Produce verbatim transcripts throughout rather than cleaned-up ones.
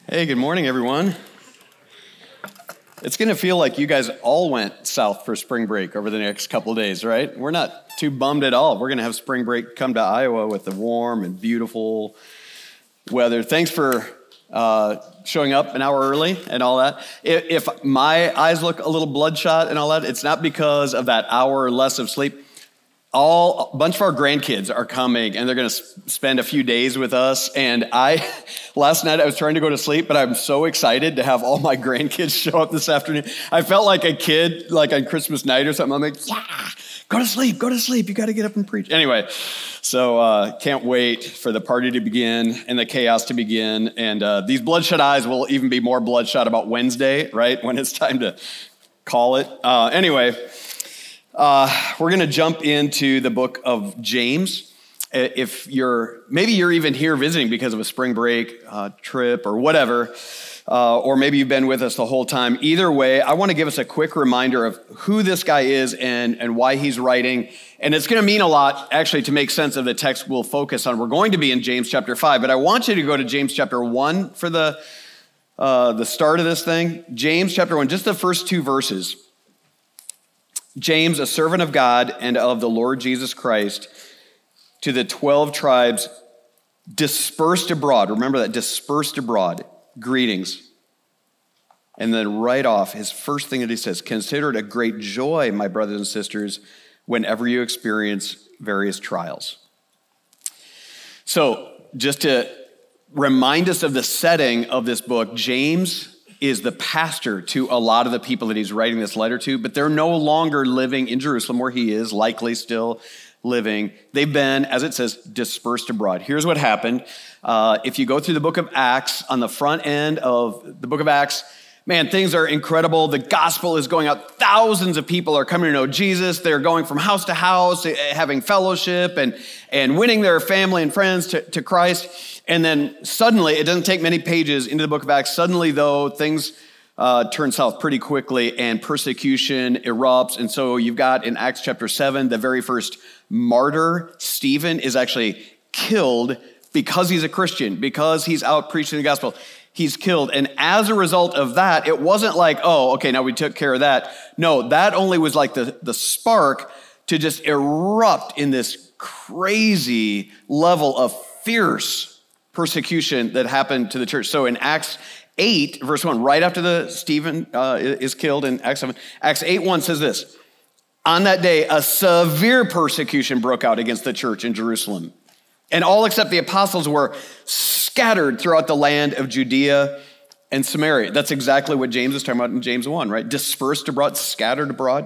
Hey, good morning, everyone. It's going to feel like you guys all went south for spring break over the next couple of days, right? We're not too bummed at all. We're going to have spring break come to Iowa with the warm and beautiful weather. Thanks for uh, showing up an hour early and all that. If, if my eyes look a little bloodshot and all that, it's not because of that hour or less of sleep. All a bunch of our grandkids are coming, and they're going to spend a few days with us. And I, last night I was trying to go to sleep, but I'm so excited to have all my grandkids show up this afternoon. I felt like a kid, like on Christmas night or something. I'm like, yeah, go to sleep, go to sleep. You got to get up and preach. Anyway, so uh, can't wait for the party to begin and the chaos to begin. And uh, these bloodshot eyes will even be more bloodshot about Wednesday, right, when it's time to call it. Uh, anyway. Uh, we're going to jump into the book of James. If you're, maybe you're even here visiting because of a spring break uh, trip or whatever, uh, or maybe you've been with us the whole time. Either way, I want to give us a quick reminder of who this guy is and, and why he's writing. And it's going to mean a lot, actually, to make sense of the text we'll focus on. We're going to be in James chapter five, but I want you to go to James chapter one for the, uh, the start of this thing. James chapter one, just the first two verses. James, a servant of God and of the Lord Jesus Christ, to the twelve tribes dispersed abroad. Remember that, dispersed abroad. Greetings. And then right off, his first thing that he says, consider it a great joy, my brothers and sisters, whenever you experience various trials. So just to remind us of the setting of this book, James is the pastor to a lot of the people that he's writing this letter to, but they're no longer living in Jerusalem where he is, likely still living. They've been, as it says, dispersed abroad. Here's what happened. Uh, if you go through the book of Acts, on the front end of the book of Acts, man, things are incredible. The gospel is going out. Thousands of people are coming to know Jesus. They're going from house to house, having fellowship and, and winning their family and friends to, to Christ. And then suddenly, it doesn't take many pages into the book of Acts. Suddenly, though, things uh, turn south pretty quickly and persecution erupts. And so you've got in Acts chapter seven, the very first martyr, Stephen, is actually killed because he's a Christian, because he's out preaching the gospel. He's killed. And as a result of that, it wasn't like, oh, okay, now we took care of that. No, that only was like the, the spark to just erupt in this crazy level of fierce persecution that happened to the church. So in Acts eight, verse one, right after the Stephen uh, is killed in Acts seven, Acts eight one says this, on that day, a severe persecution broke out against the church in Jerusalem. And all except the apostles were scattered throughout the land of Judea and Samaria. That's exactly what James is talking about in James one, right? Dispersed abroad, scattered abroad.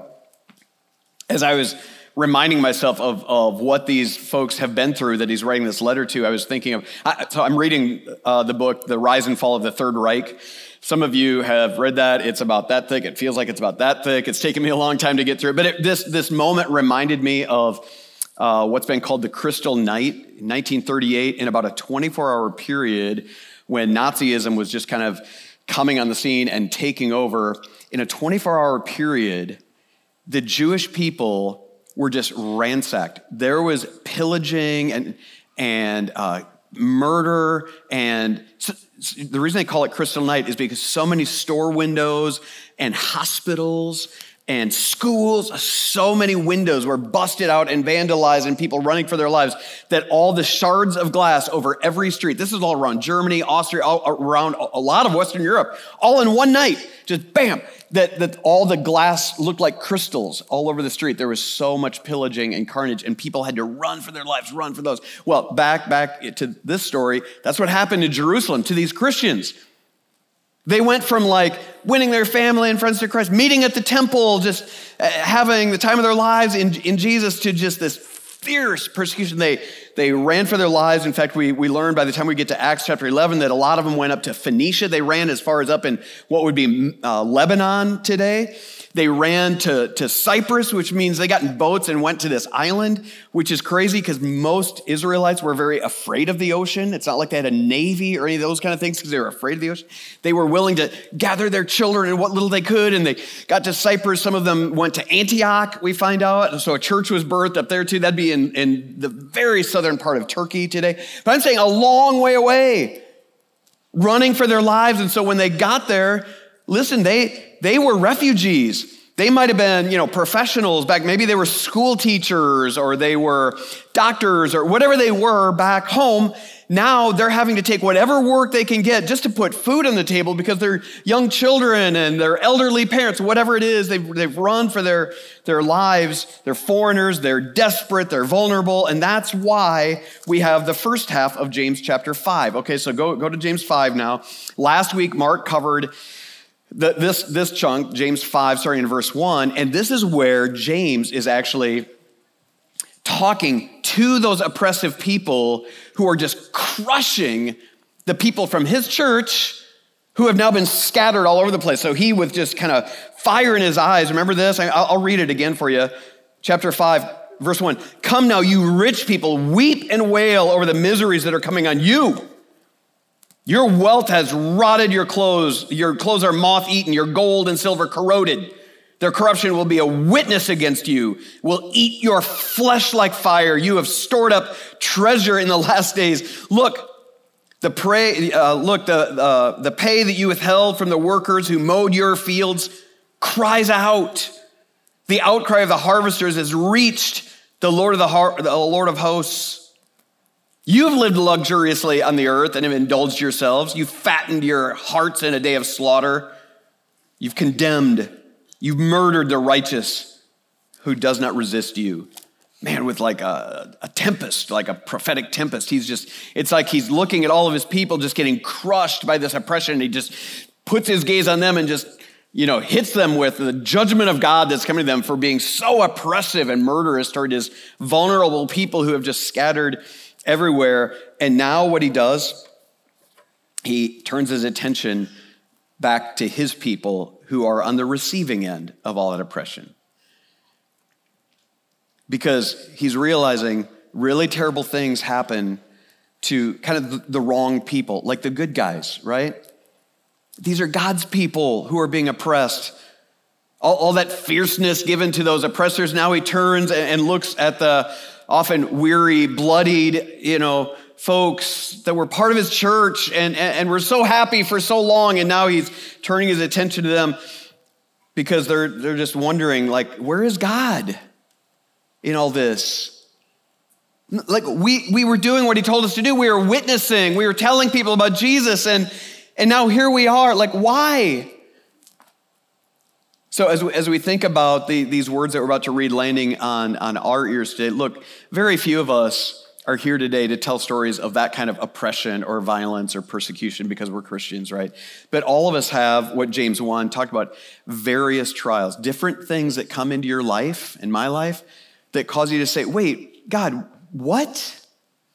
As I was reminding myself of, of what these folks have been through that he's writing this letter to, I was thinking of, I, so I'm reading uh, the book, The Rise and Fall of the Third Reich. Some of you have read that. It's about that thick. It feels like it's about that thick. It's taken me a long time to get through it. But it, this, this moment reminded me of uh, what's been called the Crystal Night in nineteen thirty-eight, in about a twenty-four hour period when Nazism was just kind of coming on the scene and taking over. In a twenty-four hour period, the Jewish people were just ransacked. There was pillaging and and uh, murder. And so, so the reason they call it Crystal Night is because so many store windows and hospitals and schools, so many windows were busted out and vandalized and people running for their lives that all the shards of glass over every street, this is all around Germany, Austria, all around a lot of Western Europe, all in one night, just bam, that, that all the glass looked like crystals all over the street. There was so much pillaging and carnage and people had to run for their lives, run for those. Well, back, back to this story, that's what happened in Jerusalem to these Christians. They went from like winning their family and friends to Christ, meeting at the temple, just having the time of their lives in, in Jesus, to just this fierce persecution. They, they ran for their lives. In fact, we, we learned by the time we get to Acts chapter eleven that a lot of them went up to Phoenicia. They ran as far as up in what would be uh, Lebanon today. They ran to, to Cyprus, which means they got in boats and went to this island, which is crazy because most Israelites were very afraid of the ocean. It's not like they had a navy or any of those kind of things because they were afraid of the ocean. They were willing to gather their children and what little they could, and they got to Cyprus. Some of them went to Antioch, we find out. So a church was birthed up there too. That'd be in, in the very southern part of Turkey today. But I'm saying a long way away. running for their lives. And so when they got there, listen, they, they were refugees. They might have been, you know, professionals back. Maybe they were school teachers or they were doctors or whatever they were back home. Now they're having to take whatever work they can get just to put food on the table because they're young children and they're elderly parents, whatever it is, they've, they've run for their, their lives. They're foreigners, they're desperate, they're vulnerable. And that's why we have the first half of James chapter five. Okay, so go, go to James five now. Last week, Mark covered the, this, this chunk, James five, starting in verse one. And this is where James is actually talking to those oppressive people who are just crushing the people from his church who have now been scattered all over the place. So he, with just kind of fire in his eyes, remember this? I'll read it again for you. Chapter five, verse one. Come now, you rich people, weep and wail over the miseries that are coming on you. Your wealth has rotted your clothes. Your clothes are moth-eaten. Your gold and silver corroded. Their corruption will be a witness against you, will eat your flesh like fire. You have stored up treasure in the last days. Look, the pray, uh, look, the, uh, the pay that you withheld from the workers who mowed your fields cries out. The outcry of the harvesters has reached the Lord of the, har- the Lord of hosts. You've lived luxuriously on the earth and have indulged yourselves. You've fattened your hearts in a day of slaughter. You've condemned. You've murdered the righteous who does not resist you. Man, with like a, a tempest, like a prophetic tempest. He's just, it's like he's looking at all of his people just getting crushed by this oppression. And he just puts his gaze on them and just, you know, hits them with the judgment of God that's coming to them for being so oppressive and murderous toward his vulnerable people who have just scattered everywhere. And now what he does, he turns his attention back to his people who are on the receiving end of all that oppression. Because he's realizing really terrible things happen to kind of the wrong people, like the good guys, right? These are God's people who are being oppressed. All, all that fierceness given to those oppressors, now he turns and, and looks at the often weary, bloodied, you know, folks that were part of his church and, and, and were so happy for so long, and now he's turning his attention to them because they're they're just wondering, like, where is God in all this? Like, we we were doing what he told us to do. We were witnessing. We were telling people about Jesus, and and now here we are. Like, why? So as we, as we think about the, these words that we're about to read landing on, on our ears today, look, very few of us are here today to tell stories of that kind of oppression or violence or persecution because we're Christians, right? But all of us have what James one talked about, various trials, different things that come into your life, in my life, that cause you to say, wait, God, what?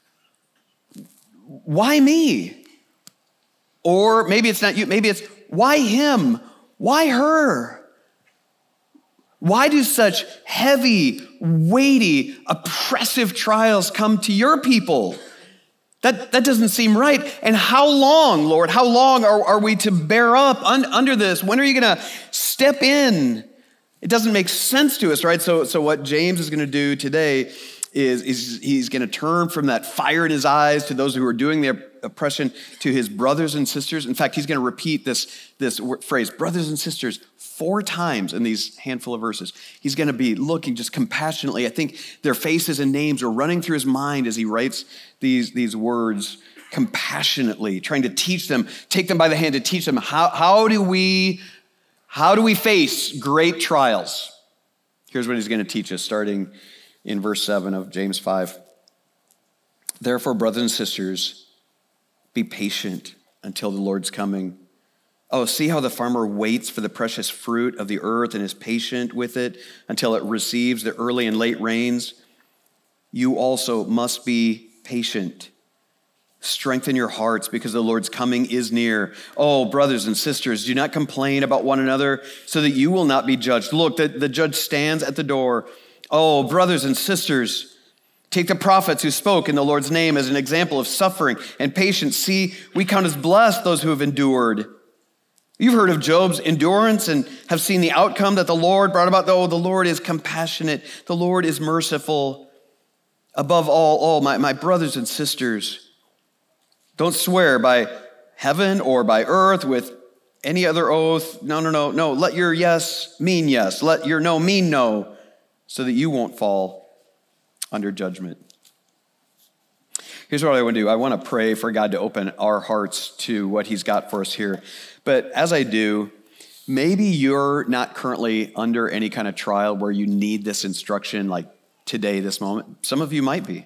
Why me? Or maybe it's not you, maybe it's why him? Why her? Why do such heavy, weighty, oppressive trials come to your people? That, that doesn't seem right. And how long, Lord, how long are, are we to bear up un, under this? When are you going to step in? It doesn't make sense to us, right? So, so what James is going to do today is, is he's going to turn from that fire in his eyes to those who are doing the oppression to his brothers and sisters. In fact, he's going to repeat this, this phrase, brothers and sisters, four times in these handful of verses. He's going to be looking just compassionately. I think their faces and names are running through his mind as he writes these, these words compassionately, trying to teach them, take them by the hand to teach them how, how do we, how do we face great trials? Here's what he's going to teach us, starting in verse seven of James five. Therefore, brothers and sisters, be patient until the Lord's coming. Oh, see how the farmer waits for the precious fruit of the earth and is patient with it until it receives the early and late rains. You also must be patient. Strengthen your hearts because the Lord's coming is near. Oh, brothers and sisters, do not complain about one another so that you will not be judged. Look, the, the judge stands at the door. Oh, brothers and sisters, take the prophets who spoke in the Lord's name as an example of suffering and patience. See, we count as blessed those who have endured. You've heard of Job's endurance and have seen the outcome that the Lord brought about. Oh, the Lord is compassionate. The Lord is merciful. Above all, oh, my, my brothers and sisters, don't swear by heaven or by earth with any other oath. No, no, no, no. Let your yes mean yes. Let your no mean no, so that you won't fall under judgment. Here's what I want to do. I want to pray for God to open our hearts to what he's got for us here. But as I do, maybe you're not currently under any kind of trial where you need this instruction like today, this moment. Some of you might be.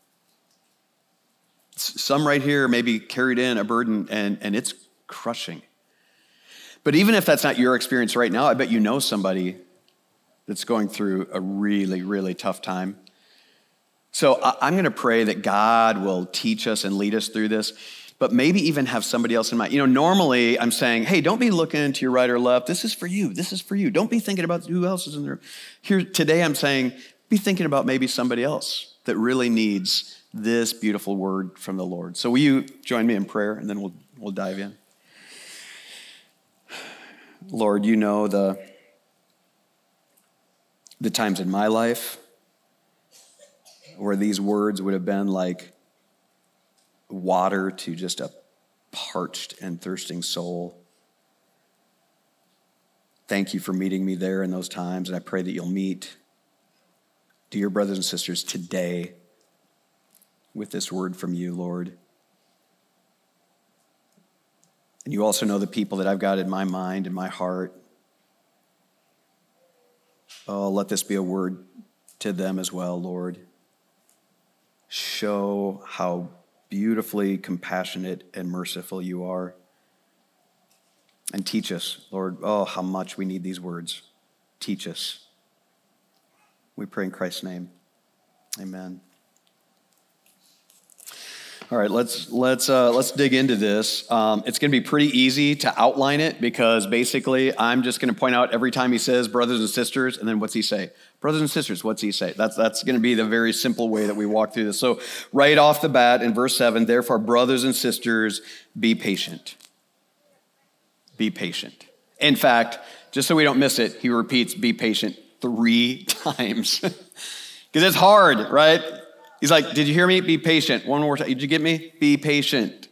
Some right here maybe carried in a burden and, and it's crushing. But even if that's not your experience right now, I bet you know somebody that's going through a really, really tough time. So I'm going to pray that God will teach us and lead us through this, but maybe even have somebody else in mind. You know, normally I'm saying, hey, don't be looking to your right or left. This is for you. This is for you. Don't be thinking about who else is in there. Here today I'm saying, be thinking about maybe somebody else that really needs this beautiful word from the Lord. So will you join me in prayer, and then we'll we'll dive in. Lord, you know the, the times in my life where these words would have been like water to just a parched and thirsting soul. Thank you for meeting me there in those times, and I pray that you'll meet dear brothers and sisters today with this word from you, Lord. And you also know the people that I've got in my mind and my heart. Oh, let this be a word to them as well, Lord. Show how beautifully compassionate and merciful you are. And teach us, Lord, oh, how much we need these words. Teach us. We pray in Christ's name. Amen. All right, let's let's uh, let's dig into this. Um, it's going to be pretty easy to outline it because basically I'm just going to point out every time he says brothers and sisters, and then what's he say? Brothers and sisters, what's he say? That's that's going to be the very simple way that we walk through this. So right off the bat in verse seven, therefore brothers and sisters, be patient. Be patient. In fact, just so we don't miss it, he repeats be patient three times. Because it's hard, right? He's like, did you hear me? Be patient. One more time. Did you get me? Be patient.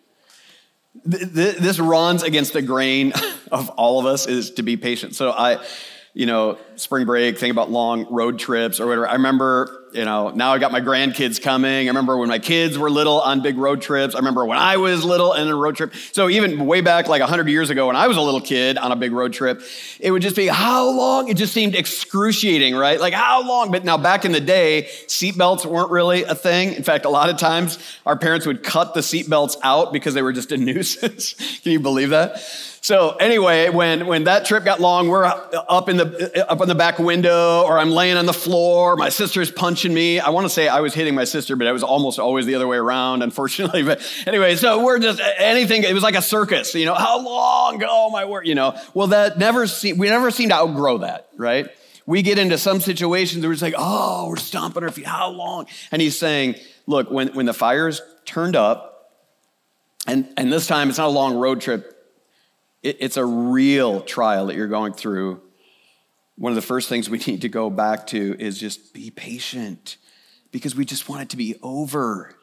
This runs against the grain of all of us is to be patient. So I, you know, spring break, think about long road trips or whatever. I remember, you know, now I got my grandkids coming. I remember when my kids were little on big road trips. I remember when I was little and a road trip. So even way back like one hundred years ago when I was a little kid on a big road trip, it would just be how long? It just seemed excruciating, right? Like how long? But now back in the day, seatbelts weren't really a thing. In fact, a lot of times our parents would cut the seatbelts out because they were just a nuisance. Can you believe that? So anyway, when, when that trip got long, we're up in the up on the back window, or I'm laying on the floor. My sister's punching me. I want to say I was hitting my sister, but it was almost always the other way around, unfortunately. But anyway, so we're just anything. It was like a circus, you know. How long? Oh my word, you know. Well, that never se- we never seem to outgrow that, right? We get into some situations where it's like, oh, we're stomping our feet. How long? And he's saying, look, when when the fire's turned up, and and this time it's not a long road trip. It's a real trial that you're going through. One of the first things we need to go back to is just be patient because we just want it to be over.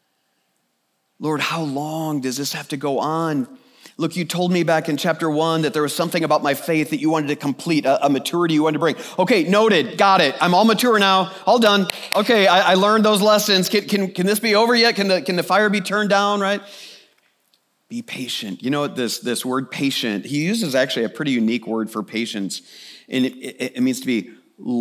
Lord, how long does this have to go on? Look, you told me back in chapter one that there was something about my faith that you wanted to complete, a, a maturity you wanted to bring. Okay, noted, got it. I'm all mature now, all done. Okay, I, I learned those lessons. Can, can, can this be over yet? Can the, can the fire be turned down, right? Be patient. You know what this, this word patient, he uses actually a pretty unique word for patience. And it, it, it means to be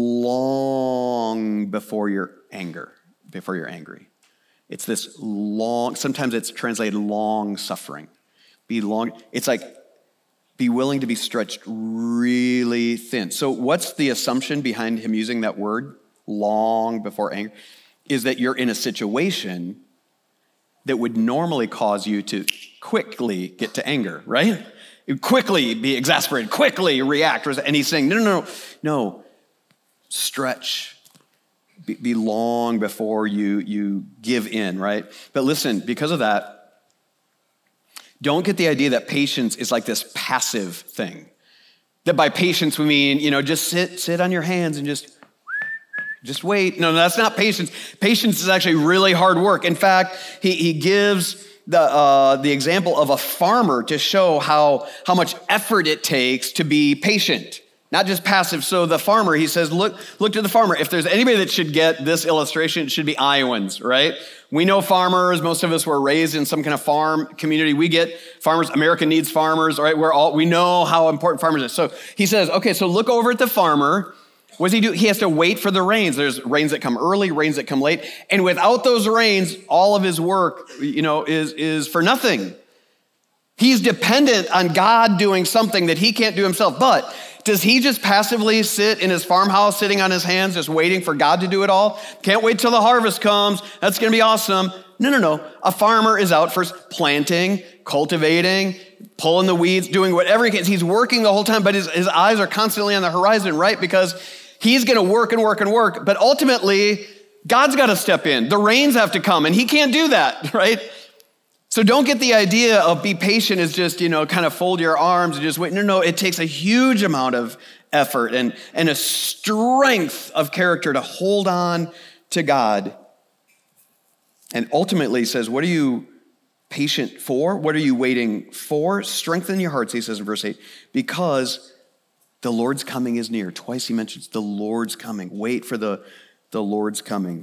long before your anger, before you're angry. It's this long, sometimes it's translated long suffering. Be long, it's like be willing to be stretched really thin. So what's the assumption behind him using that word, long before anger, is that you're in a situation that would normally cause you to quickly get to anger, right? Quickly be exasperated, quickly react. And he's saying, no, no, no, no, stretch. Be, be long before you, you give in, right? But listen, because of that, don't get the idea that patience is like this passive thing. That by patience we mean, you know, just sit, sit on your hands and just Just wait. No, that's not patience. Patience is actually really hard work. In fact, he, he gives the, uh, the example of a farmer to show how, how much effort it takes to be patient, not just passive. So the farmer, he says, look, look to the farmer. If there's anybody that should get this illustration, it should be Iowans, right? We know farmers. Most of us were raised in some kind of farm community. We get farmers. America needs farmers, right? We're all, we know how important farmers are. So he says, okay, so look over at the farmer. What does he do? He has to wait for the rains. There's rains that come early, rains that come late. And without those rains, all of his work, you know, is, is for nothing. He's dependent on God doing something that he can't do himself. But does he just passively sit in his farmhouse, sitting on his hands, just waiting for God to do it all? Can't wait till the harvest comes. That's going to be awesome. No, no, no. A farmer is out first planting, cultivating, pulling the weeds, doing whatever he can. He's working the whole time, but his, his eyes are constantly on the horizon, right? Because he's going to work and work and work. But ultimately, God's got to step in. The rains have to come, and he can't do that, right? So don't get the idea of be patient as just, you know, kind of fold your arms and just wait. No, no, it takes a huge amount of effort and, and a strength of character to hold on to God. And ultimately says, what are you patient for? What are you waiting for? Strengthen your hearts, he says in verse eight, because the Lord's coming is near. Twice he mentions the Lord's coming. Wait for the, the Lord's coming.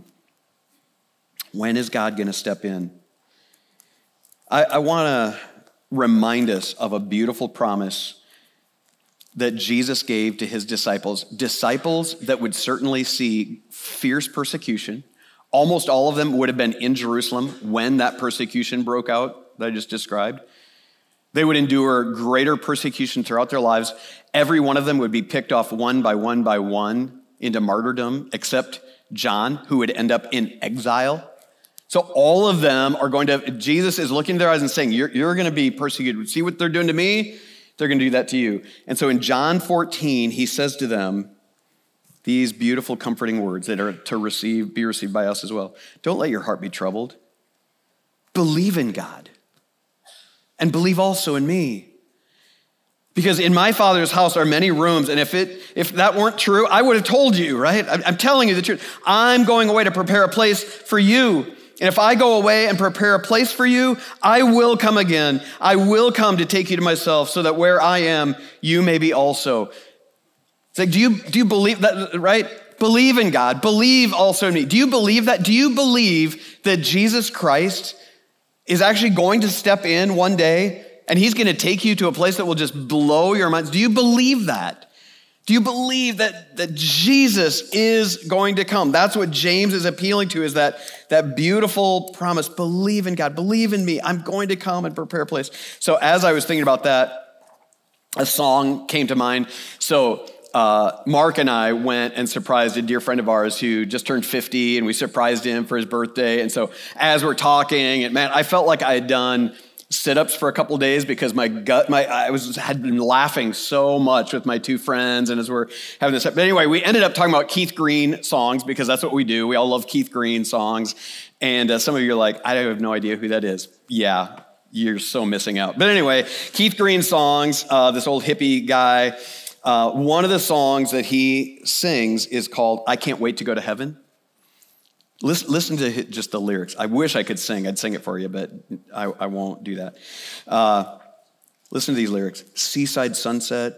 When is God going to step in? I, I want to remind us of a beautiful promise that Jesus gave to his disciples, disciples that would certainly see fierce persecution. Almost all of them would have been in Jerusalem when that persecution broke out that I just described. They would endure greater persecution throughout their lives. Every one of them would be picked off one by one by one into martyrdom, except John, who would end up in exile. So all of them are going to, Jesus is looking in their eyes and saying, you're, you're going to be persecuted. See what they're doing to me? They're going to do that to you. And so in John fourteen, he says to them these beautiful, comforting words that are to receive, be received by us as well. Don't let your heart be troubled. Believe in God and believe also in me. Because in my Father's house are many rooms, and if it if that weren't true, I would have told you, right? I'm telling you the truth. I'm going away to prepare a place for you. And if I go away and prepare a place for you, I will come again. I will come to take you to myself so that where I am, you may be also. It's like, do you, do you believe that, right? Believe in God. Believe also in me. Do you believe that? Do you believe that Jesus Christ is actually going to step in one day and he's going to take you to a place that will just blow your minds? Do you believe that? Do you believe that, that Jesus is going to come? That's what James is appealing to, is that, that beautiful promise. Believe in God. Believe in me. I'm going to come and prepare a place. So as I was thinking about that, a song came to mind. So uh, Mark and I went and surprised a dear friend of ours who just turned fifty, and we surprised him for his birthday. And so as we're talking, and man, I felt like I had done sit-ups for a couple days because my gut, my I was had been laughing so much with my two friends, and as we're having this. But anyway, we ended up talking about Keith Green songs because that's what we do. We all love Keith Green songs, and uh, some of you are like, I have no idea who that is. Yeah, you're so missing out. But anyway, Keith Green songs. Uh, this old hippie guy. Uh, one of the songs that he sings is called "I Can't Wait to Go to Heaven." Listen, listen to just the lyrics. I wish I could sing. I'd sing it for you, but I, I won't do that. Uh, listen to these lyrics. Seaside sunset,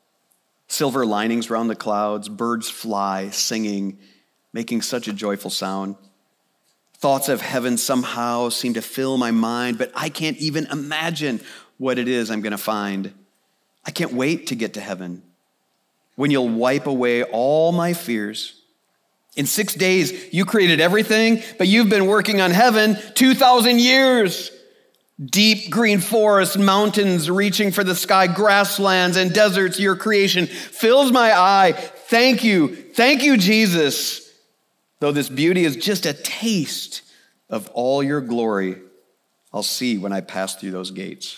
silver linings round the clouds, birds fly, singing, making such a joyful sound. Thoughts of heaven somehow seem to fill my mind, but I can't even imagine what it is I'm going to find. I can't wait to get to heaven, when you'll wipe away all my fears. In six days, you created everything, but you've been working on heaven two thousand years. Deep green forests, mountains reaching for the sky, grasslands and deserts, your creation fills my eye. Thank you. Thank you, Jesus. Though this beauty is just a taste of all your glory, I'll see when I pass through those gates.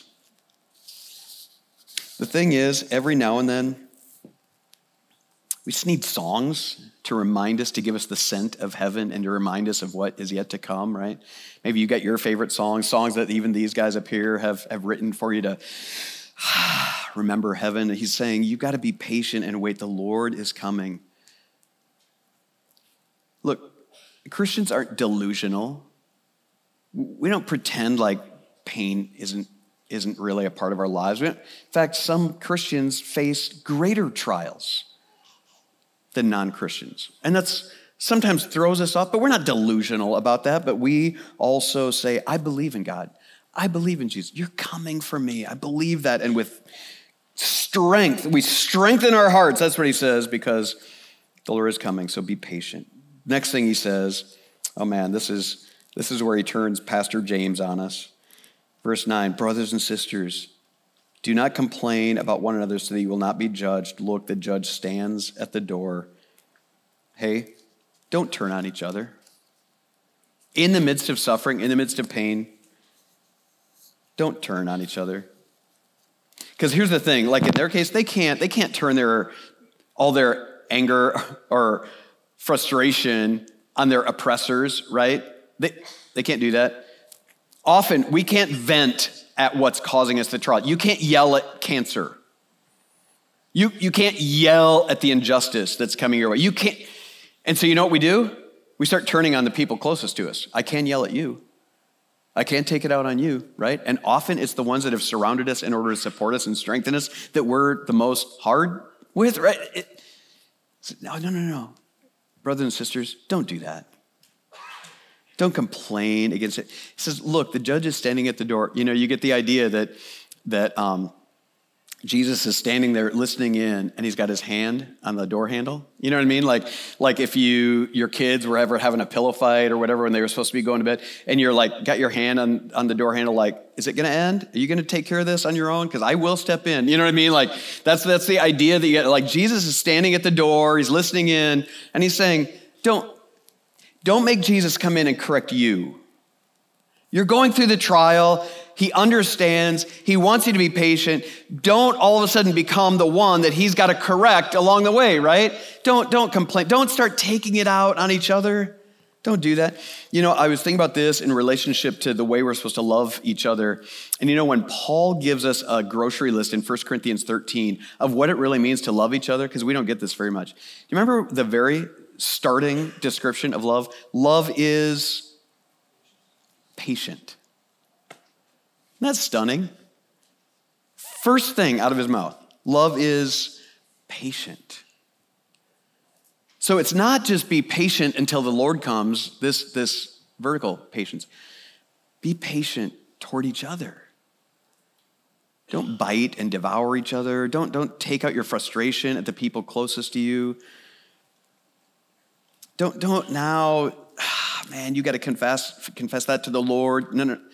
The thing is, every now and then, we just need songs to remind us, to give us the scent of heaven and to remind us of what is yet to come, right? Maybe you got your favorite songs, songs that even these guys up here have, have written for you to remember heaven. He's saying, you've got to be patient and wait. The Lord is coming. Look, Christians aren't delusional. We don't pretend like pain isn't, isn't really a part of our lives. In fact, some Christians face greater trials than non-Christians. And that's sometimes throws us off, but we're not delusional about that. But we also say, I believe in God. I believe in Jesus. You're coming for me. I believe that. And with strength, we strengthen our hearts. That's what he says, because the Lord is coming. So be patient. Next thing he says, oh man, this is, this is where he turns Pastor James on us. Verse nine, brothers and sisters, do not complain about one another so that you will not be judged. Look, the judge stands at the door. Hey, don't turn on each other. In the midst of suffering, in the midst of pain, don't turn on each other. Because here's the thing, like in their case, they can't, they can't turn their all their anger or frustration on their oppressors, right? They, they can't do that. Often, we can't vent at what's causing us the trial. You can't yell at cancer. You, you can't yell at the injustice that's coming your way. You can't. And so you know what we do? We start turning on the people closest to us. I can't yell at you. I can't take it out on you, right? And often it's the ones that have surrounded us in order to support us and strengthen us that we're the most hard with, right? It, no, no, no, no. Brothers and sisters, don't do that. Don't complain against it. He says, look, the judge is standing at the door. You know, you get the idea that that um, Jesus is standing there listening in, and he's got his hand on the door handle. You know what I mean? Like, like if you your kids were ever having a pillow fight or whatever when they were supposed to be going to bed, and you're like, got your hand on, on the door handle, like, is it going to end? Are you going to take care of this on your own? Because I will step in. You know what I mean? Like, that's that's the idea that you get. Like, Jesus is standing at the door, he's listening in, and he's saying, don't, don't make Jesus come in and correct you. You're going through the trial. He understands. He wants you to be patient. Don't all of a sudden become the one that he's got to correct along the way, right? Don't, don't complain. Don't start taking it out on each other. Don't do that. You know, I was thinking about this in relationship to the way we're supposed to love each other. And you know, when Paul gives us a grocery list in First Corinthians thirteen of what it really means to love each other, because we don't get this very much. Do you remember the very starting description of love? Love is patient. Isn't that stunning? First thing out of his mouth, love is patient. So it's not just be patient until the Lord comes, this, this vertical patience. Be patient toward each other. Don't bite and devour each other. Don't, don't take out your frustration at the people closest to you. Don't, don't now, ah, man, you got to confess, confess that to the Lord. No, no.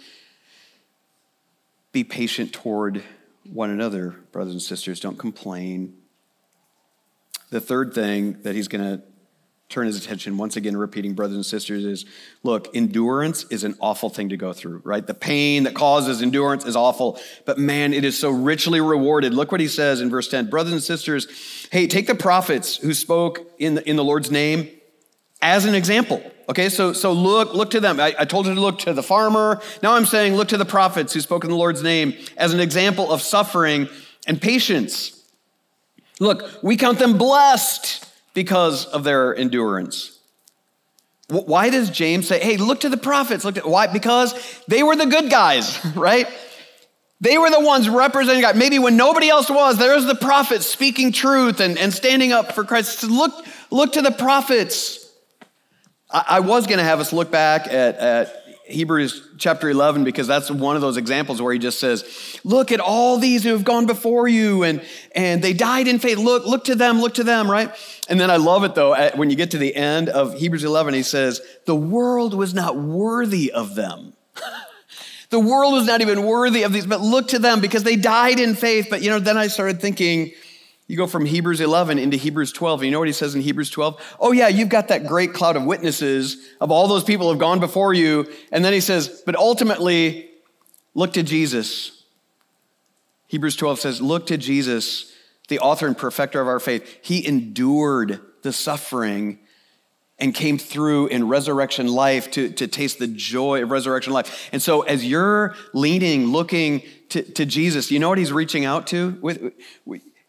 Be patient toward one another, brothers and sisters. Don't complain. The third thing that he's going to turn his attention, once again repeating, brothers and sisters, is, look, endurance is an awful thing to go through, right? The pain that causes endurance is awful, but man, it is so richly rewarded. Look what he says in verse ten. Brothers and sisters, hey, take the prophets who spoke in the, in the Lord's name as an example. Okay, so so look look to them. I, I told you to look to the farmer. Now I'm saying look to the prophets who spoke in the Lord's name as an example of suffering and patience. Look, we count them blessed because of their endurance. Why does James say, hey, look to the prophets? Look to, why? Because they were the good guys, right? They were the ones representing God. Maybe when nobody else was, there was the prophets speaking truth and, and standing up for Christ. So look, look to the prophets. I, I was going to have us look back at, at Hebrews chapter eleven, because that's one of those examples where he just says, look at all these who have gone before you and, and they died in faith. Look, look to them, look to them, right? And then I love it though, when you get to the end of Hebrews eleven, he says, the world was not worthy of them. The world was not even worthy of these, but look to them because they died in faith. But you know, then I started thinking, you go from Hebrews eleven into Hebrews twelve. And you know what he says in Hebrews twelve? Oh yeah, you've got that great cloud of witnesses of all those people who have gone before you. And then he says, but ultimately, look to Jesus. Hebrews twelve says, look to Jesus, the author and perfecter of our faith. He endured the suffering and came through in resurrection life to, to taste the joy of resurrection life. And so as you're leaning, looking to, to Jesus, you know what he's reaching out to? With,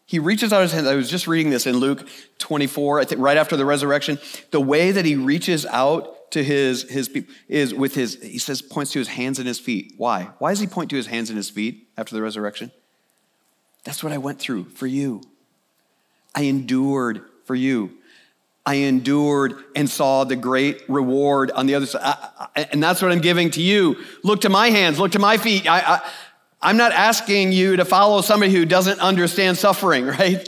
He reaches out his hand. I was just reading this in Luke twenty-four, I think right after the resurrection. The way that he reaches out to his, his people is with his, he says, points to his hands and his feet. Why? Why does he point to his hands and his feet after the resurrection? That's what I went through for you. I endured for you. I endured and saw the great reward on the other side. I, I, and that's what I'm giving to you. Look to my hands, look to my feet. I, I, I'm not asking you to follow somebody who doesn't understand suffering, right?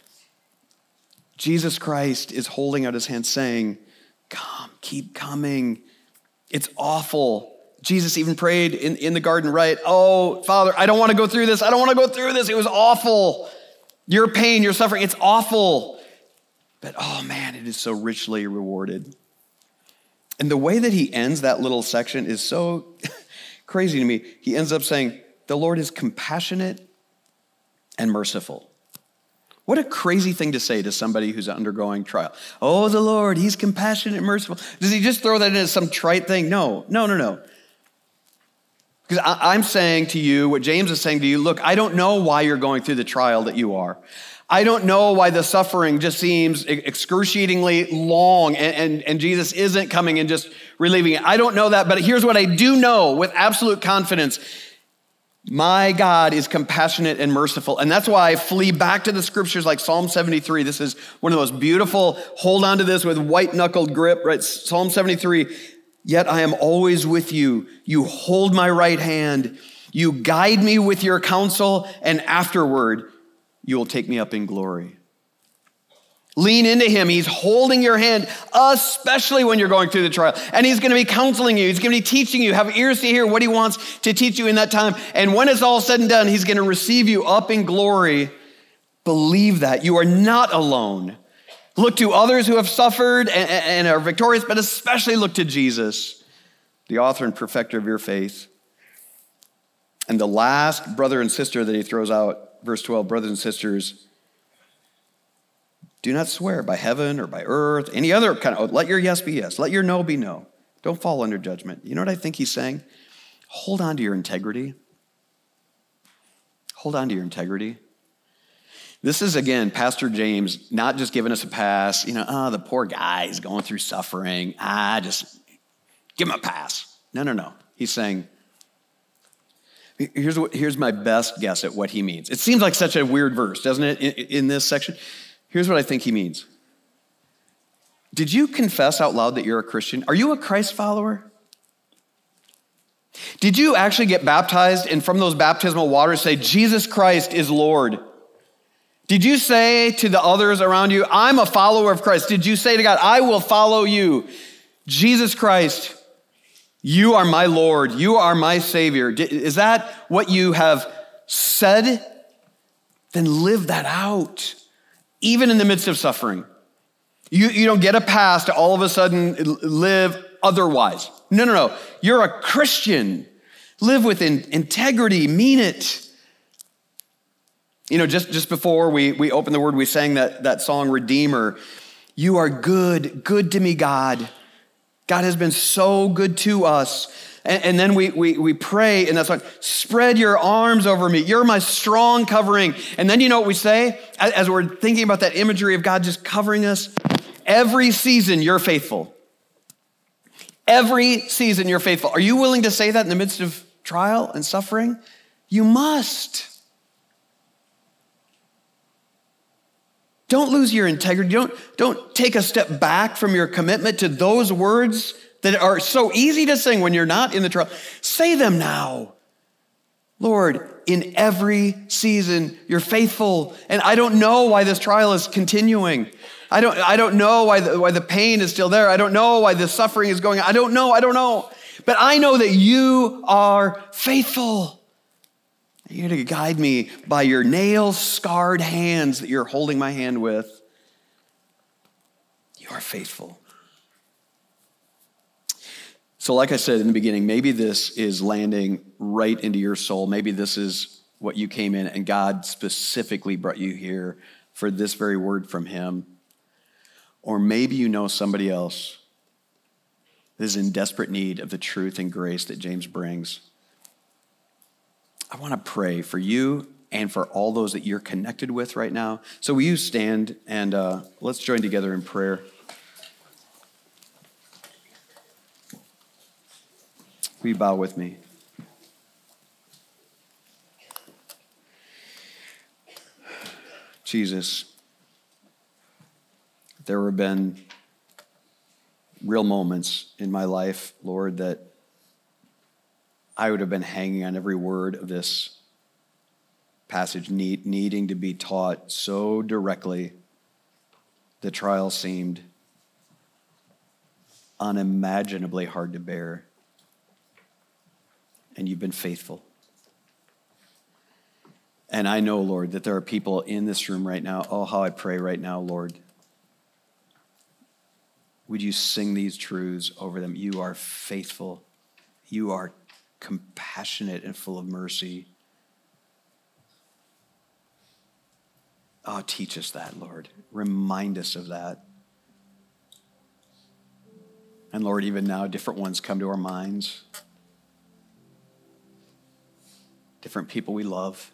Jesus Christ is holding out his hand saying, come, keep coming. It's awful. Jesus even prayed in, in the garden, right? Oh, Father, I don't want to go through this. I don't want to go through this. It was awful. Your pain, your suffering, it's awful. But oh man, it is so richly rewarded. And the way that he ends that little section is so crazy to me. He ends up saying, the Lord is compassionate and merciful. What a crazy thing to say to somebody who's undergoing trial. Oh, the Lord, he's compassionate and merciful. Does he just throw that in as some trite thing? No, no, no, no. Because I'm saying to you, what James is saying to you, look, I don't know why you're going through the trial that you are. I don't know why the suffering just seems excruciatingly long and, and, and Jesus isn't coming and just relieving it. I don't know that, but here's what I do know with absolute confidence. My God is compassionate and merciful. And that's why I flee back to the scriptures like Psalm seventy-three. This is one of the most beautiful, hold on to this with white-knuckled grip, right? Psalm seventy-three, yet I am always with you. You hold my right hand. You guide me with your counsel, and afterward, you will take me up in glory. Lean into him. He's holding your hand, especially when you're going through the trial. And he's going to be counseling you. He's going to be teaching you. Have ears to hear what he wants to teach you in that time. And when it's all said and done, he's going to receive you up in glory. Believe that. You are not alone. Look to others who have suffered and, and are victorious, but especially look to Jesus, the author and perfecter of your faith. And the last brother and sister that he throws out, verse twelve, brothers and sisters, do not swear by heaven or by earth, any other kind of, let your yes be yes, let your no be no. Don't fall under judgment. You know what I think he's saying? Hold on to your integrity. Hold on to your integrity. This is, again, Pastor James not just giving us a pass, you know, oh, the poor guy is going through suffering. Ah, just give him a pass. No, no, no. He's saying, here's what, here's my best guess at what he means. It seems like such a weird verse, doesn't it, in, in this section? Here's what I think he means. Did you confess out loud that you're a Christian? Are you a Christ follower? Did you actually get baptized and from those baptismal waters say, Jesus Christ is Lord? Did you say to the others around you, I'm a follower of Christ? Did you say to God, I will follow you? Jesus Christ, you are my Lord. You are my Savior. Is that what you have said? Then live that out. Even in the midst of suffering. You, you don't get a pass to all of a sudden live otherwise. No, no, no. You're a Christian. Live with in, integrity. Mean it. You know, just, just before we, we opened the word, we sang that, that song, Redeemer. You are good, good to me, God. God has been so good to us. And, and then we, we, we pray in that song, spread your arms over me. You're my strong covering. And then you know what we say? As, as we're thinking about that imagery of God just covering us, every season you're faithful. Every season you're faithful. Are you willing to say that in the midst of trial and suffering? You must. Don't lose your integrity. Don't, don't take a step back from your commitment to those words that are so easy to sing when you're not in the trial. Say them now. Lord, in every season, you're faithful. And I don't know why this trial is continuing. I don't, I don't know why the, why the pain is still there. I don't know why the suffering is going on. I don't know. I don't know. But I know that you are faithful. You're to guide me by your nail-scarred hands that you're holding my hand with. You are faithful. So like I said in the beginning, maybe this is landing right into your soul. Maybe this is what you came in and God specifically brought you here for this very word from him. Or maybe you know somebody else that is in desperate need of the truth and grace that James brings. I want to pray for you and for all those that you're connected with right now. So will you stand and uh, let's join together in prayer. Will you bow with me? Jesus, there have been real moments in my life, Lord, that I would have been hanging on every word of this passage, need, needing to be taught so directly. The trial seemed unimaginably hard to bear, and you've been faithful. And I know, Lord, that there are people in this room right now. Oh, how I pray right now, Lord. Would you sing these truths over them? You are faithful. You are compassionate and full of mercy. Oh, teach us that, Lord. Remind us of that. And Lord, even now, different ones come to our minds. Different people we love.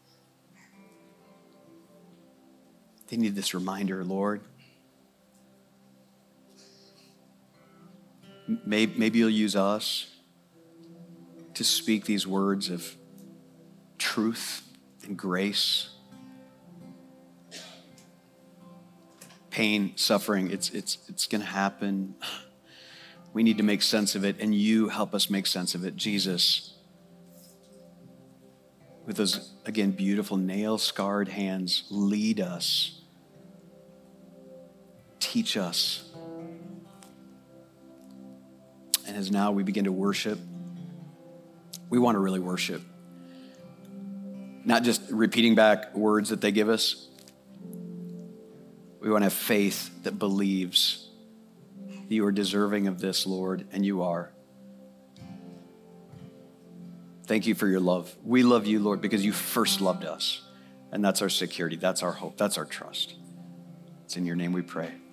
They need this reminder, Lord. Maybe, maybe you'll use us to speak these words of truth and grace. Pain, suffering, it's, it's, it's going to happen. We need to make sense of it, and you help us make sense of it. Jesus, with those, again, beautiful nail-scarred hands, lead us. Teach us. And as now we begin to worship, we want to really worship. Not just repeating back words that they give us. We want to have faith that believes that you are deserving of this, Lord, and you are. Thank you for your love. We love you, Lord, because you first loved us. And that's our security. That's our hope. That's our trust. It's in your name we pray.